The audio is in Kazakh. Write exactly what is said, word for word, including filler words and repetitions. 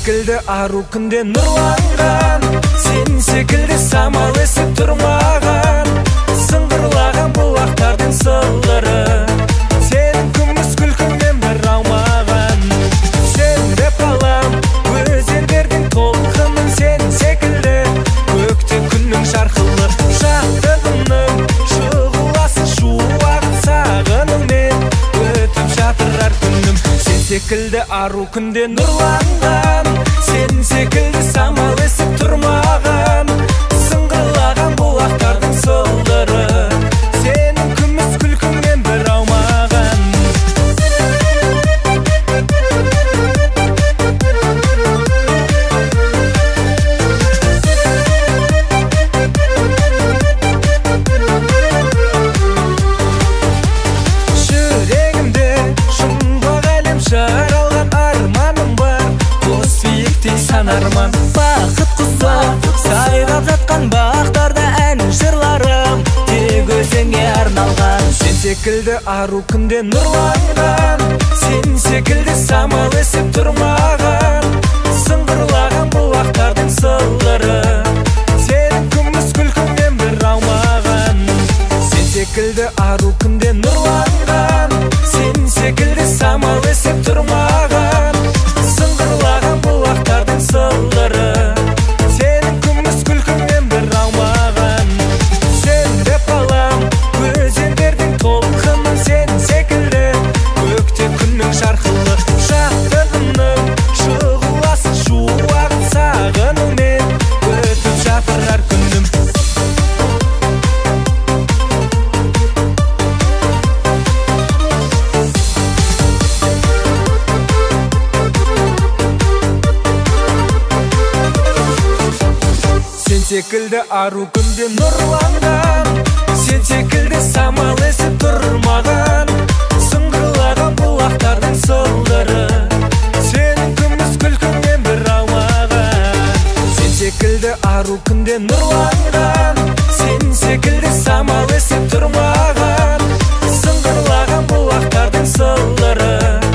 секілді ару күнде нұрланған, сен секілді самал есіп тұрмаған, сыңғырлаған бұлақтардың сылдыры, сенің күміс күлкіңнен бір аумаған. Сен деп қалам өзендердің толқынын, сен секілді көкте күннің жарқылы шаттығының шұғыласын шуағын сағынумен өтіп жатыр әр күнім. Сен секілді ару күнде нұрланған, сен секілді самал есіп тұрмаған, сыңғырлаған бұлақтардың сылдыры, сенің күміс күлкіңнен бір аумаған. Жүрегімде жұмбақ әлем жаралған арманым бар, қос биіктей сан арман. Бақыт құсап сайрап жатқан бақтарда ән жырларым тек өзіңе арналған. Сен секілді ару күнде нұрланған, сен секілді самал есіп тұрмаған, сыңғырлаған бұлақтардың сылдыры, сенің күміс күлкіңнен бір аумаған. Сен секілді ару күнде нұрланған, сен секілді самал есіп тұрмаған, сыңғырлаған бұлақтардың сылдыры, сенің күміс күлкіңнен бір аумаған. Сен деп қалам өзендердің толқынын, сен секілді көкте күннің жарқылы шаттығының шұғыласын шуағын сағынумен өтіп жатыр әр күнім. Сен секілді ару күнде нұрланған, сен секілді самал есіп тұрмаған, сыңғырлаған бұлақтардың сылдыры, сенің күміс күлкіңнен бір аумаған. Сен секілді ару күнде нұрланған, сен секілді самал есіп тұрмаған, сыңғырлаған бұлақтардың сылдыры,